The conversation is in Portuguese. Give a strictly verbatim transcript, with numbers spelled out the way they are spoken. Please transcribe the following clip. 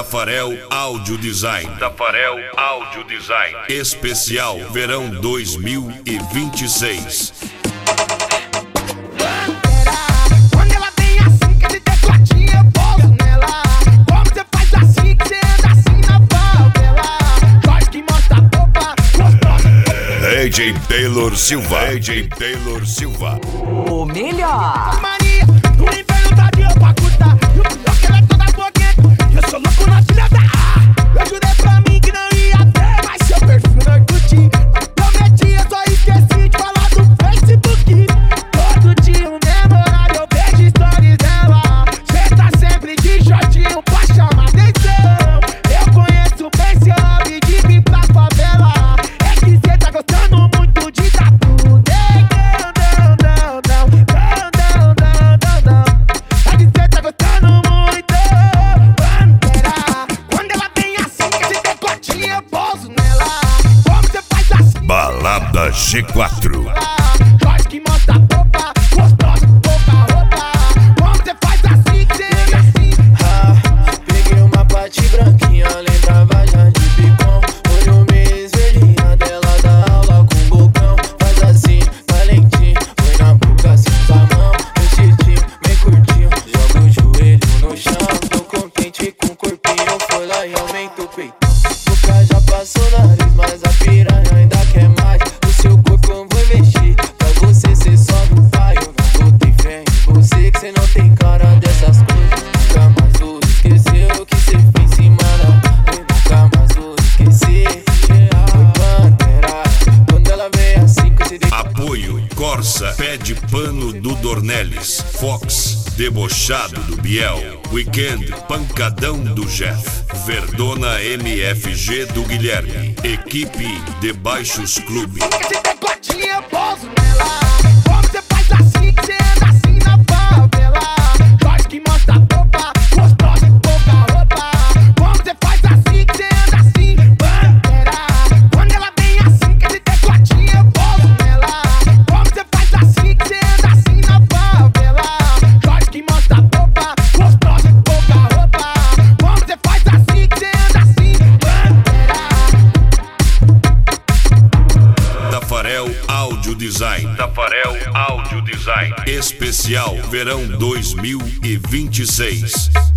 Tafarel Áudio Design. Tafarel Áudio Design. Especial Verão dois mil e vinte e seis. D J Taylor Silva. D J Taylor Silva. O melhor. Maria, no inferno tá de pra curtar. E o pior que ela é toda blogueira. Eu sou louco na filha da A. Eu jurei pra mim que não ia ter mais seu perfil no curtir. Prometi, eu só esqueci de falar do Facebook. Todo dia o mesmo horário eu vejo stories dela. Cê tá sempre de shortinho pra chamar atenção. Eu conheço bem seu hobby de vir pra favela. É que cê tá gostando muito de dar tudo. Balada G quatro. Jorge que mostra a popa, gostosa, pouca roupa. Como você faz assim, cê é assim? Ah, peguei uma parte branquinha, lembrava já de picão. Olho meio esvelhinha dela da aula com bocão. Faz assim, vai lentinho, põe na boca, senta a mão. Vestidinho, bem curtinho, joga o joelho no chão. Tô contente com o corpinho, foi lá e aumenta o peito. Nunca já passou nariz, mas a piranha ainda quer mais. No seu corpo eu vou investir, pra você cê só não vai. Eu não botei fé em você, que cê não tem cara dessas coisas. Nunca mais vou esquecer o que cê fez em cima da. Eu nunca mais vou esquecer. Foi Pantera, quando ela veio assim que cê deu. Apoio Corsa, Pé de Pano do Dornelles, Fox, Debochado do Biel, Weekend, Pancadão do Jeff, Verdona M F G do Guilherme, Equipe de Baixos Clube. Esse tecladinho eu pouso nela. Como você faz assim, cê anda assim na favela. Jorge que mostra a popa, gostosa, pouca roupa. Como você faz assim, cê anda assim, Pantera. Quando ela vem assim, que esse tecladinho eu pouso nela. Como você faz assim, cê anda assim na favela. Jorge que mostra a popa, gostosa, pouca roupa. Como você faz assim, cê anda assim, Pantera. Tafarel Áudio Design. Tafarel Áudio Design. Especial Verão dois mil e vinte e seis.